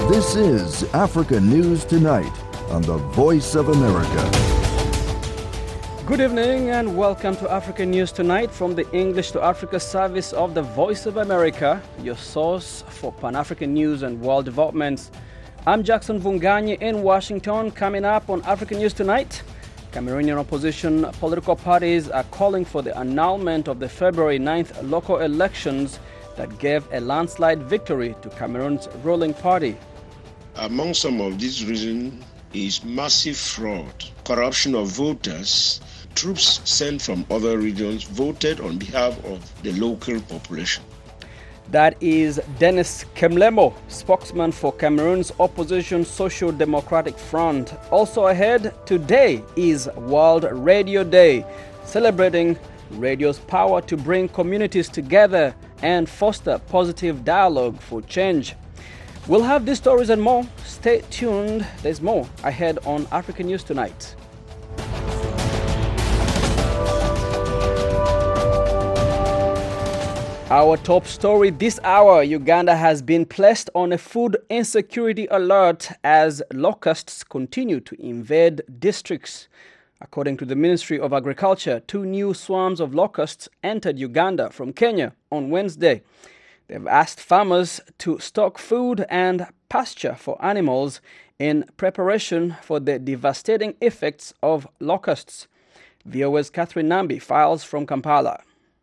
This is Africa News Tonight on the Voice of America. Good evening and welcome to Africa News Tonight from the English to Africa service of the Voice of America, your source for Pan-African news and world developments. I'm Jackson Vunganyi in Washington. Coming up on Africa News Tonight, Cameroonian opposition political parties are calling for the annulment of the February 9th local elections that gave a landslide victory to Cameroon's ruling party. Among some of these reasons is massive fraud, corruption of voters. Troops sent from other regions voted on behalf of the local population. That is Dennis Kemlemo, spokesman for Cameroon's opposition Social Democratic Front. Also ahead, today is World Radio Day, celebrating radio's power to bring communities together and foster positive dialogue for change. We'll have these stories and more. Stay tuned. There's more ahead on African News Tonight. Our top story this hour, Uganda has been placed on a food insecurity alert as locusts continue to invade districts. According to the Ministry of Agriculture, 2 new swarms of locusts entered Uganda from Kenya on Wednesday. They've asked farmers to stock food and pasture for animals in preparation for the devastating effects of locusts. VOA's Catherine Nambi files from Kampala.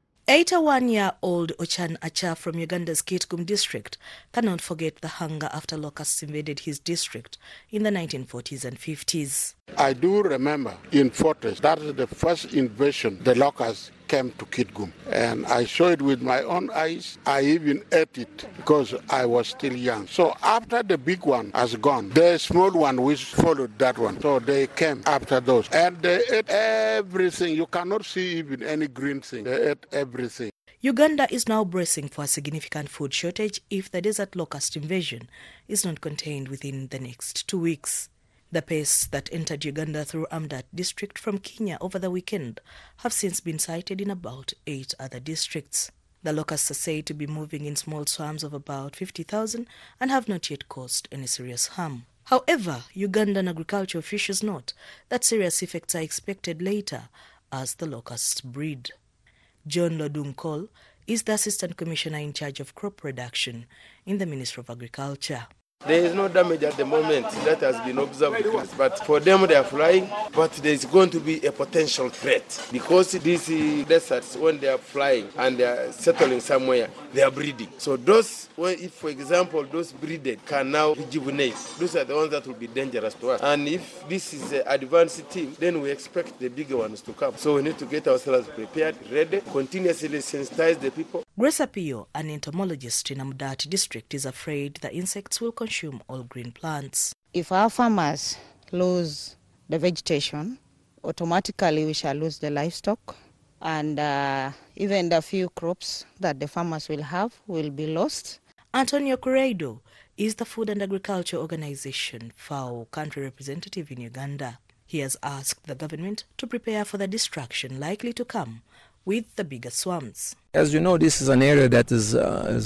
81-year-old Ochan Acha from Uganda's Kitgum district cannot forget the hunger after locusts invaded his district in the 1940s and 50s. I do remember in Fortress, that is the first invasion, the locusts came to Kitgum. And I saw it with my own eyes. I even ate it because I was still young. So after the big one has gone, the small one which followed that one. So they came after those. And they ate everything. You cannot see even any green thing. They ate everything. Uganda is now bracing for a significant food shortage if the desert locust invasion is not contained within the next 2 weeks. The pests that entered Uganda through Amdat district from Kenya over the weekend have since been sighted in about 8 other districts. The locusts are said to be moving in small swarms of about 50,000 and have not yet caused any serious harm. However, Ugandan agriculture officials note that serious effects are expected later as the locusts breed. John Lodunkol is the Assistant Commissioner in charge of crop production in the Ministry of Agriculture. There is no damage at the moment that has been observed, but for them they are flying, but there is going to be a potential threat because these deserts, when they are flying and they are settling somewhere, they are breeding. So those, if for example those breeded can now rejuvenate, those are the ones that will be dangerous to us. And if this is an advanced team, then we expect the bigger ones to come. So we need to get ourselves prepared, ready, continuously sensitize the people. Grace Apio, an entomologist in Amdat district, is afraid the insects will consume all green plants. If our farmers lose the vegetation, automatically we shall lose the livestock, and even the few crops that the farmers will have will be lost. Antonio Corredo is the Food and Agriculture Organization FAO country representative in Uganda. He has asked the government to prepare for the destruction likely to come with the bigger swarms. As you know, this is an area that is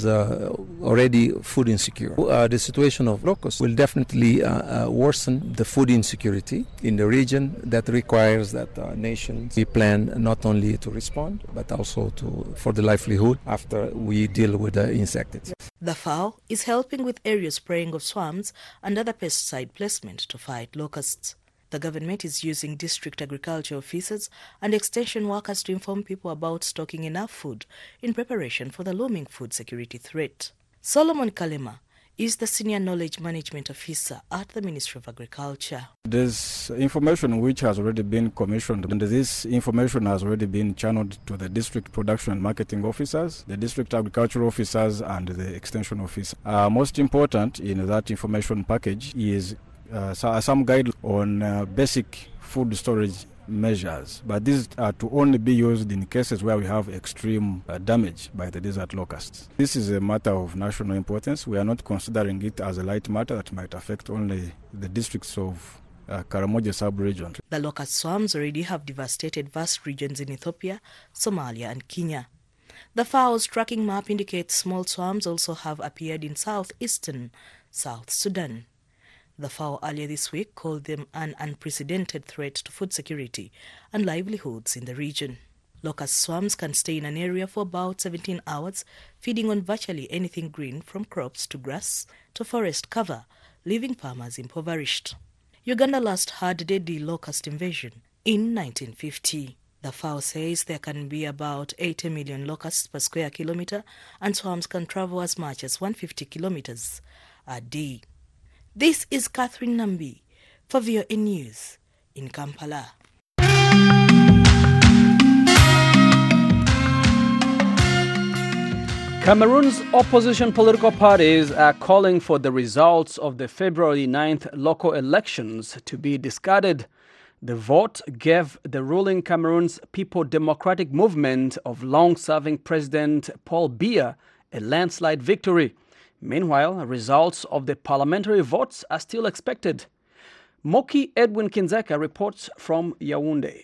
already food insecure. The situation of locusts will definitely worsen the food insecurity in the region. That requires that nations we plan not only to respond, but also for the livelihood after we deal with the insects. The FAO is helping with area spraying of swarms and other pesticide placement to fight locusts. The government is using district agriculture officers and extension workers to inform people about stocking enough food in preparation for the looming food security threat. Solomon Kalema is the Senior Knowledge Management Officer at the Ministry of Agriculture. There's information which has already been commissioned, and this information has already been channeled to the district production and marketing officers, the district agricultural officers, and the extension officer. Most important in that information package is some guidelines on basic food storage measures, but these are to only be used in cases where we have extreme damage by the desert locusts. This is a matter of national importance. We are not considering it as a light matter that might affect only the districts of Karamoja sub-region. The locust swarms already have devastated vast regions in Ethiopia, Somalia and Kenya. The FAO's tracking map indicates small swarms also have appeared in southeastern South Sudan. The FAO earlier this week called them an unprecedented threat to food security and livelihoods in the region. Locust swarms can stay in an area for about 17 hours, feeding on virtually anything green from crops to grass to forest cover, leaving farmers impoverished. Uganda last had deadly locust invasion in 1950. The FAO says there can be about 80 million locusts per square kilometre and swarms can travel as much as 150 kilometres a day. This is Catherine Nambi for VOA News in Kampala. Cameroon's opposition political parties are calling for the results of the February 9th local elections to be discarded. The vote gave the ruling Cameroon's People Democratic Movement of long-serving President Paul Biya a landslide victory. Meanwhile, results of the parliamentary votes are still expected. Moki Edwin Kinzeka reports from Yaoundé.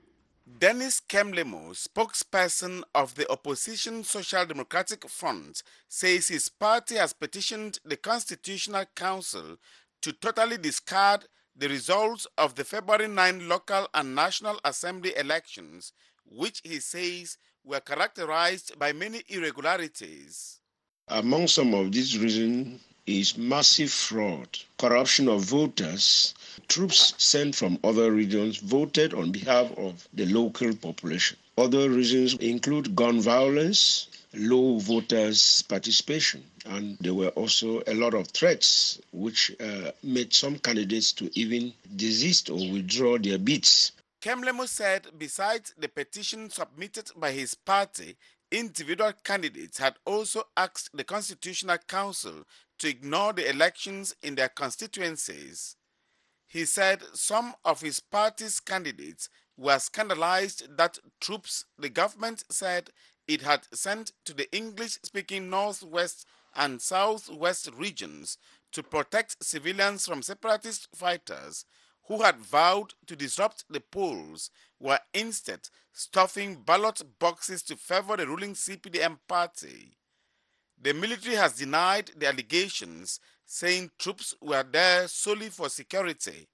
Denis Kemlemo, spokesperson of the opposition Social Democratic Front, says his party has petitioned the Constitutional Council to totally discard the results of the February 9 local and National Assembly elections, which he says were characterized by many irregularities. Among some of these reasons is massive fraud, corruption of voters. Troops sent from other regions voted on behalf of the local population. Other reasons include gun violence, low voters' participation, and there were also a lot of threats which made some candidates to even desist or withdraw their bids. Kemlemo said besides the petition submitted by his party, individual candidates had also asked the Constitutional Council to ignore the elections in their constituencies. He said some of his party's candidates were scandalized that troops the government said it had sent to the English-speaking Northwest and Southwest regions to protect civilians from separatist fighters who had vowed to disrupt the polls were instead stuffing ballot boxes to favor the ruling CPDM party. The military has denied the allegations, saying troops were there solely for security.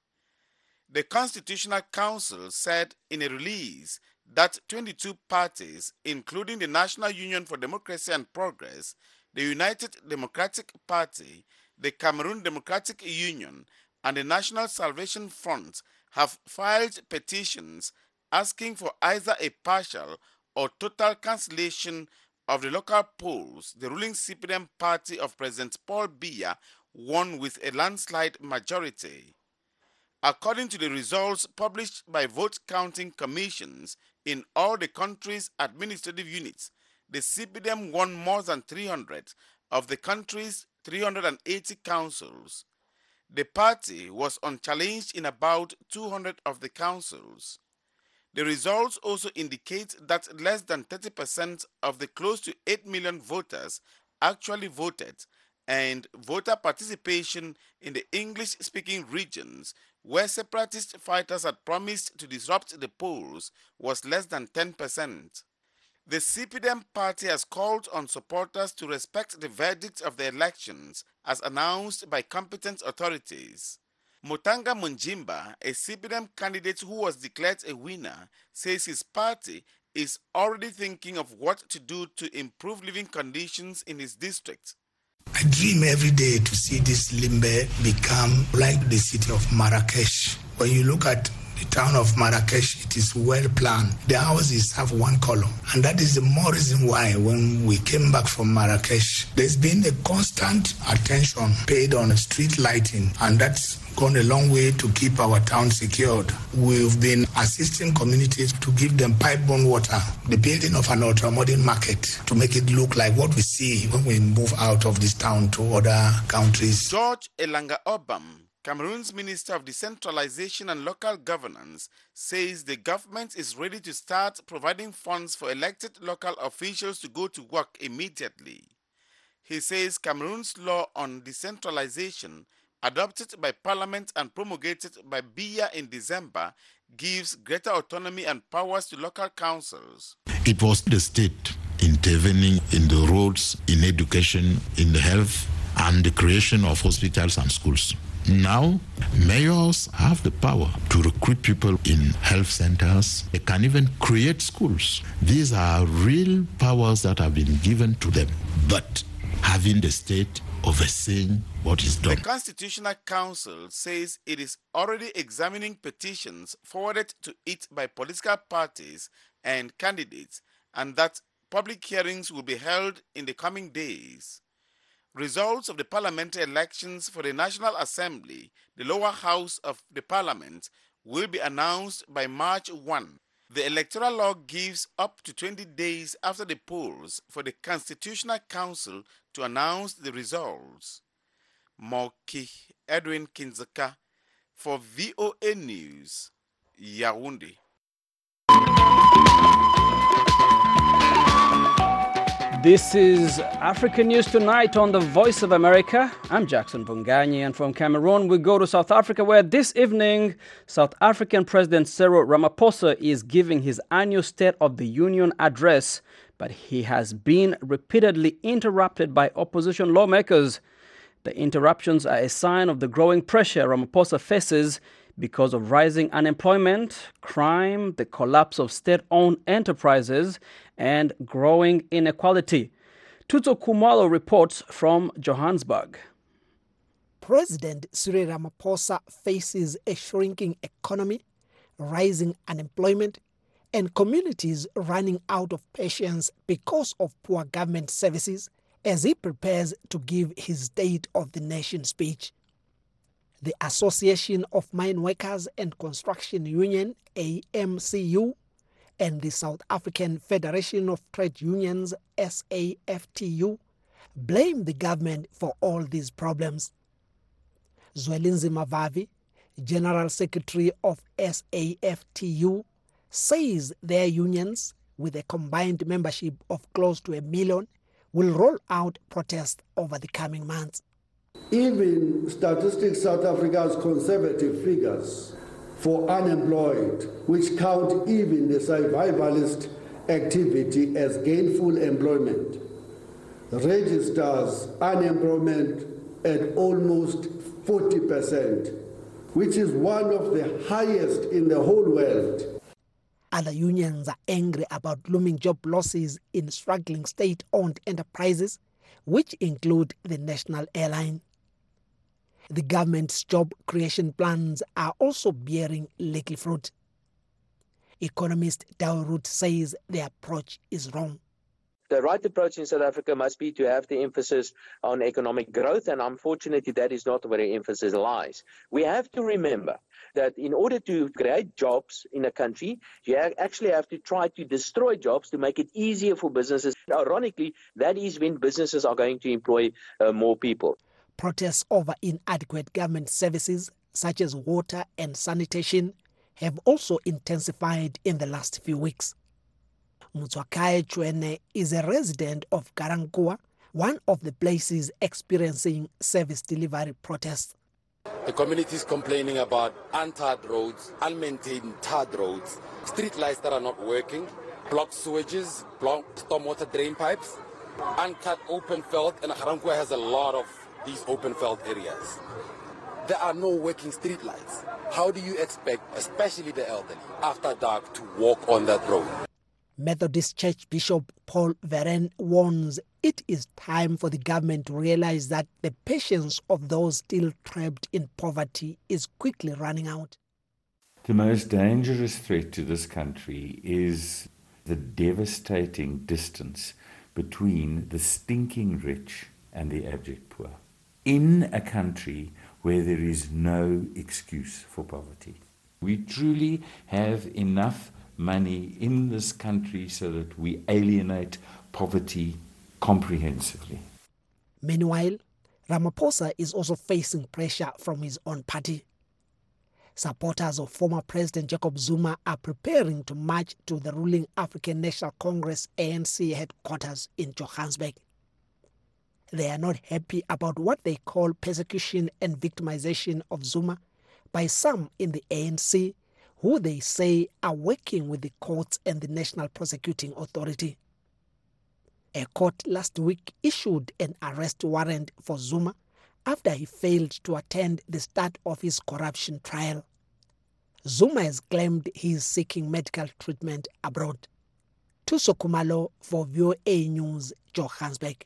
The Constitutional Council said in a release that 22 parties, including the National Union for Democracy and Progress, the United Democratic Party, the Cameroon Democratic Union, and the National Salvation Front, have filed petitions asking for either a partial or total cancellation of the local polls. The ruling CPDM party of President Paul Biya won with a landslide majority. According to the results published by vote counting commissions in all the country's administrative units, the CPDM won more than 300 of the country's 380 councils. The party was unchallenged in about 200 of the councils. The results also indicate that less than 30% of the close to 8 million voters actually voted, and voter participation in the English-speaking regions, where separatist fighters had promised to disrupt the polls, was less than 10%. The CPDM party has called on supporters to respect the verdict of the elections as announced by competent authorities. Mutanga Munjimba, a CPDM candidate who was declared a winner, says his party is already thinking of what to do to improve living conditions in his district. I dream every day to see this Limbe become like the city of Marrakesh. When you look at the town of Marrakesh, it is well planned. The houses have one color. And that is the more reason why when we came back from Marrakesh, there's been a constant attention paid on street lighting. And that's gone a long way to keep our town secured. We've been assisting communities to give them pipe-borne water, the building of an ultra-modern market to make it look like what we see when we move out of this town to other countries. George Elanga Obam, Cameroon's Minister of Decentralization and Local Governance, says the government is ready to start providing funds for elected local officials to go to work immediately. He says Cameroon's law on decentralization, adopted by Parliament and promulgated by Biya in December, gives greater autonomy and powers to local councils. It was the state intervening in the roads, in education, in the health, and the creation of hospitals and schools. Now, mayors have the power to recruit people in health centers. They can even create schools. These are real powers that have been given to them, but having the state overseeing what is done. The Constitutional Council says it is already examining petitions forwarded to it by political parties and candidates, and that public hearings will be held in the coming days. Results of the parliamentary elections for the National Assembly, the lower house of the parliament, will be announced by March 1. The electoral law gives up to 20 days after the polls for the Constitutional Council to announce the results. Moki Edwin Kinzaka for VOA News, Yaoundé. This is African News Tonight on the Voice of America. I'm Jackson Bunganyi, and from Cameroon we go to South Africa, where this evening South African President Cyril Ramaphosa is giving his annual State of the Union address, but he has been repeatedly interrupted by opposition lawmakers. The interruptions are a sign of the growing pressure Ramaphosa faces because of rising unemployment, crime, the collapse of state-owned enterprises, and growing inequality. Tuto Kumalo reports from Johannesburg. President Cyril Ramaphosa faces a shrinking economy, rising unemployment, and communities running out of patience because of poor government services as he prepares to give his State of the Nation speech. The Association of Mine Workers and Construction Union, AMCU, and the South African Federation of Trade Unions, SAFTU, blame the government for all these problems. Zwelinzi Mavavi, General Secretary of SAFTU, says their unions, with a combined membership of close to 1 million, will roll out protests over the coming months. Even Statistics South Africa's conservative figures for unemployed, which count even the survivalist activity as gainful employment, registers unemployment at almost 40%, which is one of the highest in the whole world. Other unions are angry about looming job losses in struggling state-owned enterprises, which include the national airline. The government's job creation plans are also bearing little fruit. Economist Dow Root says the approach is wrong. The right approach in South Africa must be to have the emphasis on economic growth, and unfortunately that is not where the emphasis lies. We have to remember that in order to create jobs in a country, you actually have to try to destroy jobs to make it easier for businesses. Ironically, that is when businesses are going to employ more people. Protests over inadequate government services, such as water and sanitation, have also intensified in the last few weeks. Mutswakae Chwene is a resident of Garankuwa, one of the places experiencing service delivery protests. The community is complaining about untarred roads, unmaintained tarred roads, street lights that are not working, blocked sewages, blocked stormwater drain pipes, uncut open felt, and Garankuwa has a lot of these open felt areas. There are no working street lights. How do you expect, especially the elderly, after dark to walk on that road? Methodist Church Bishop Paul Verren warns it is time for the government to realize that the patience of those still trapped in poverty is quickly running out. The most dangerous threat to this country is the devastating distance between the stinking rich and the abject poor. In a country where there is no excuse for poverty. We truly have enough money in this country so that we alienate poverty comprehensively. Meanwhile, Ramaphosa is also facing pressure from his own party. Supporters of former President Jacob Zuma are preparing to march to the ruling African National Congress ANC headquarters in Johannesburg. They are not happy about what they call persecution and victimization of Zuma by some in the ANC, who they say are working with the courts and the National Prosecuting Authority. A court last week issued an arrest warrant for Zuma after he failed to attend the start of his corruption trial. Zuma has claimed he is seeking medical treatment abroad. Tuso Kumalo for VOA News, Johannesburg.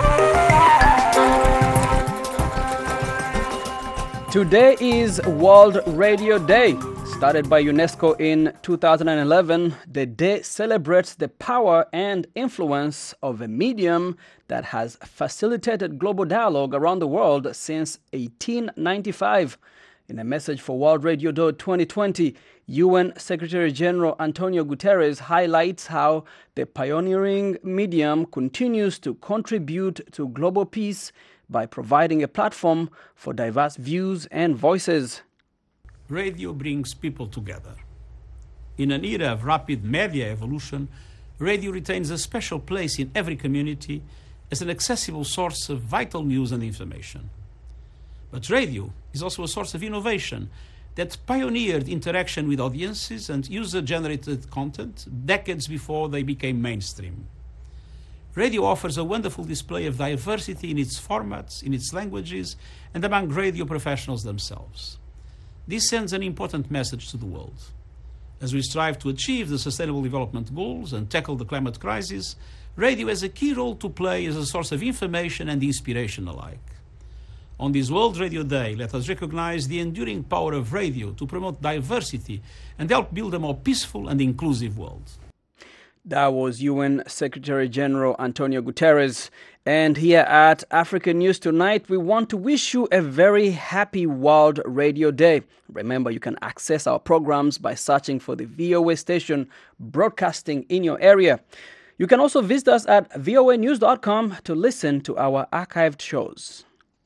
Today is World Radio Day. Started by UNESCO in 2011, the day celebrates the power and influence of a medium that has facilitated global dialogue around the world since 1895. In a message for World Radio Day 2020, UN Secretary General Antonio Guterres highlights how the pioneering medium continues to contribute to global peace by providing a platform for diverse views and voices. Radio brings people together. In an era of rapid media evolution, radio retains a special place in every community as an accessible source of vital news and information. But radio is also a source of innovation that pioneered interaction with audiences and user-generated content decades before they became mainstream. Radio offers a wonderful display of diversity in its formats, in its languages, and among radio professionals themselves. This sends an important message to the world. As we strive to achieve the Sustainable Development Goals and tackle the climate crisis, radio has a key role to play as a source of information and inspiration alike. On this World Radio Day, let us recognize the enduring power of radio to promote diversity and help build a more peaceful and inclusive world. That was UN Secretary General Antonio Guterres. And here at African News Tonight, we want to wish you a very happy World Radio Day. Remember, you can access our programs by searching for the VOA station broadcasting in your area. You can also visit us at voanews.com to listen to our archived shows.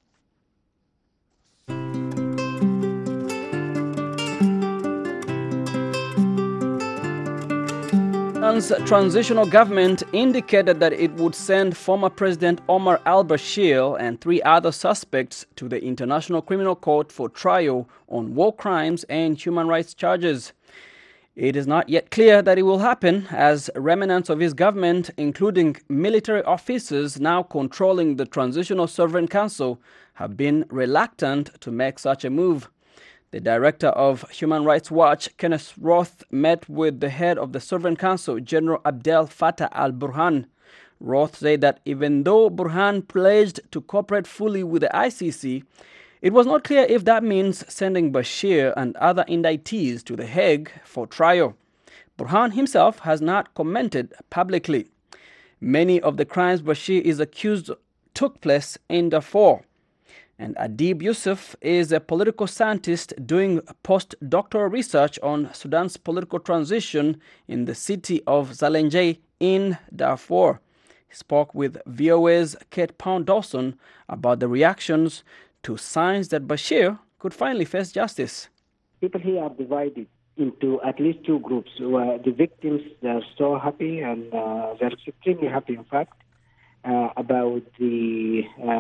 Sudan's transitional government indicated that it would send former President Omar al-Bashir and 3 other suspects to the International Criminal Court for trial on war crimes and human rights charges. It is not yet clear that it will happen, as remnants of his government, including military officers now controlling the Transitional Sovereign Council, have been reluctant to make such a move. The director of Human Rights Watch, Kenneth Roth, met with the head of the Sovereign Council, General Abdel Fattah al-Burhan. Roth said that even though Burhan pledged to cooperate fully with the ICC, it was not clear if that means sending Bashir and other indictees to The Hague for trial. Burhan himself has not commented publicly. Many of the crimes Bashir is accused took place in Darfur. And Adib Yusuf is a political scientist doing postdoctoral research on Sudan's political transition in the city of Zalenjay in Darfur. He spoke with VOA's Kate Pound-Dawson about the reactions to signs that Bashir could finally face justice. People here are divided into at least 2 groups. Where the victims, they're so happy, and they're extremely happy, in fact, about the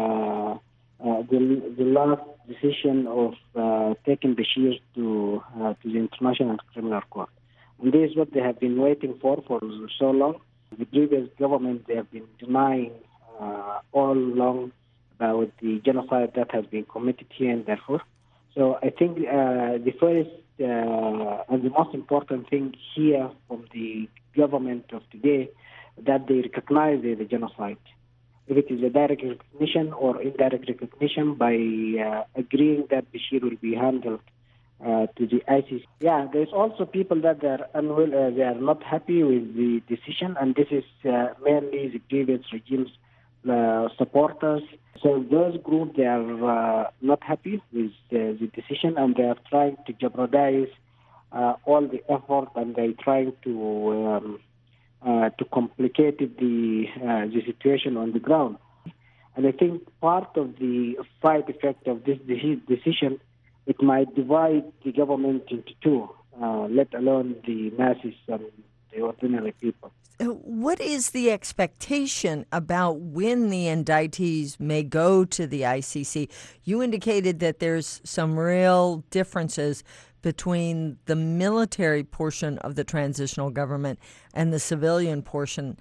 last decision of taking Bashir to the International Criminal Court. And this is what they have been waiting for so long. The previous government, they have been denying all along about the genocide that has been committed here in Darfur. So I think the first and the most important thing here from the government of today, that they recognize the genocide. If it is a direct recognition or indirect recognition, by agreeing that Bashir will be handled to the ICC. Yeah, there's also people that they are not happy with the decision, and this is mainly the previous regime's supporters. So those groups, they are not happy with the decision, and they are trying to jeopardize all the effort, and they're trying to complicate the situation on the ground. And I think part of the side effect of this decision, it might divide the government into 2, let alone the masses and the ordinary people. What is the expectation about when the indictees may go to the ICC? You indicated that there's some real differences between the military portion of the transitional government and the civilian portion.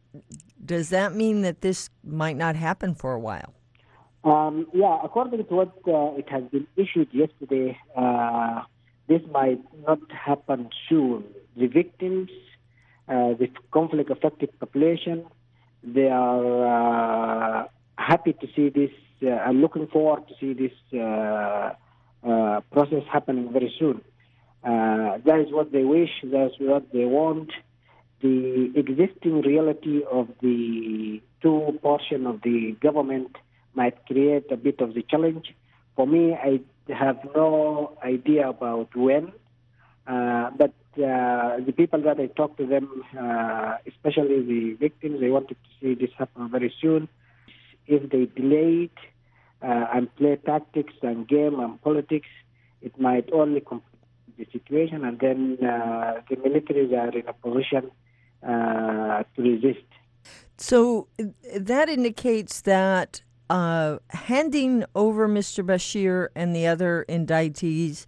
does that mean that this might not happen for a while? According to what it has been issued yesterday, this might not happen soon. The victims, the conflict-affected population, they are happy to see this and looking forward to see this process happening very soon. That is what they wish, that's what they want. The existing reality of the two portion of the government might create a bit of the challenge. For me, I have no idea about when, but the people that I talked to them, especially the victims, they wanted to see this happen very soon. If they delay it and play tactics and game and politics, it might only complicate the situation, and then the militaries are in a position to resist. So that indicates that handing over Mr. Bashir and the other indictees.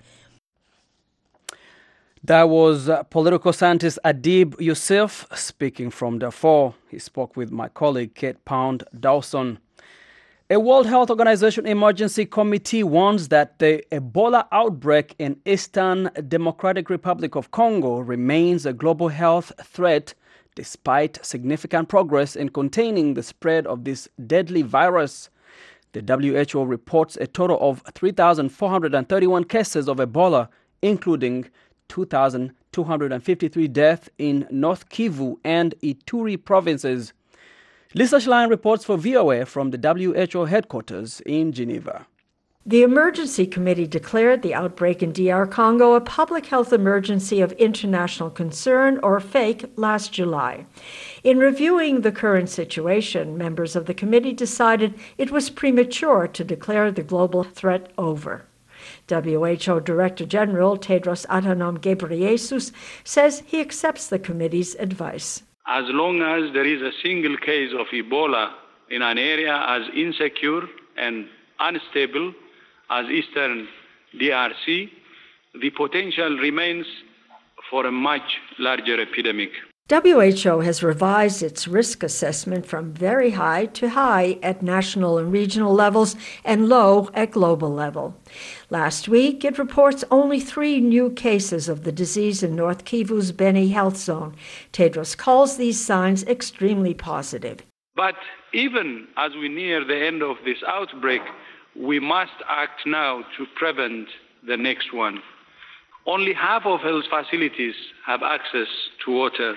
That was political scientist Adib Youssef speaking from Darfur. He spoke with my colleague Kate Pound Dawson. A World Health Organization emergency committee warns that the Ebola outbreak in Eastern Democratic Republic of Congo remains a global health threat despite significant progress in containing the spread of this deadly virus. The WHO reports a total of 3,431 cases of Ebola, including 2,253 deaths in North Kivu and Ituri provinces. Lisa Schlein reports for VOA from the WHO headquarters in Geneva. The emergency committee declared the outbreak in DR Congo a public health emergency of international concern, or FAKE, last July. In reviewing the current situation, members of the committee decided it was premature to declare the global threat over. WHO Director General Tedros Adhanom Ghebreyesus says he accepts the committee's advice. As long as there is a single case of Ebola in an area as insecure and unstable as Eastern DRC, the potential remains for a much larger epidemic. WHO has revised its risk assessment from very high to high at national and regional levels and low at global level. Last week, it reports only 3 new cases of the disease in North Kivu's Beni Health Zone. Tedros calls these signs extremely positive. But even as we near the end of this outbreak, we must act now to prevent the next one. Only half of health facilities have access to water.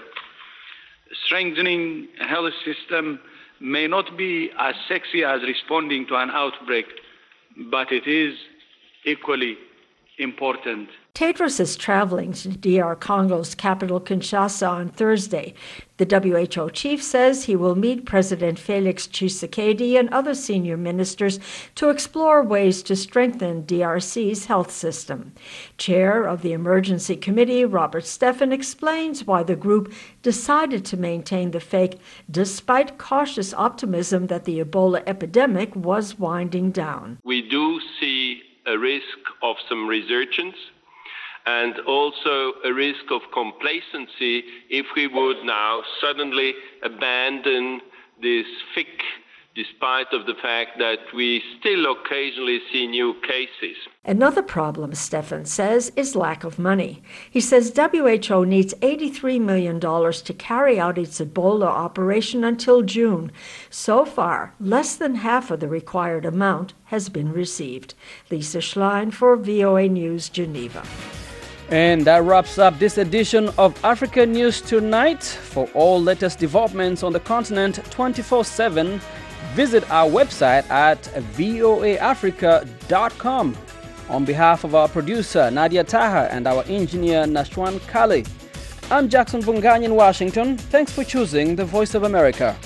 Strengthening a health system may not be as sexy as responding to an outbreak, but it is equally important. Tedros is traveling to DR Congo's capital Kinshasa on Thursday. The WHO chief says he will meet President Felix Tshisekedi and other senior ministers to explore ways to strengthen DRC's health system. Chair of the Emergency Committee, Robert Steffen, explains why the group decided to maintain the FAKE despite cautious optimism that the Ebola epidemic was winding down. We do see a risk of some resurgence, and also a risk of complacency if we would now suddenly abandon this FIC, despite of the fact that we still occasionally see new cases. Another problem, Steffen says, is lack of money. He says WHO needs $83 million to carry out its Ebola operation until June. So far, less than half of the required amount has been received. Lisa Schlein for VOA News, Geneva. And that wraps up this edition of Africa News Tonight. For all latest developments on the continent 24/7, visit our website at voaafrica.com. On behalf of our producer Nadia Taha and our engineer Nashwan Kali, I'm Jackson Vungany in Washington. Thanks for choosing the Voice of America.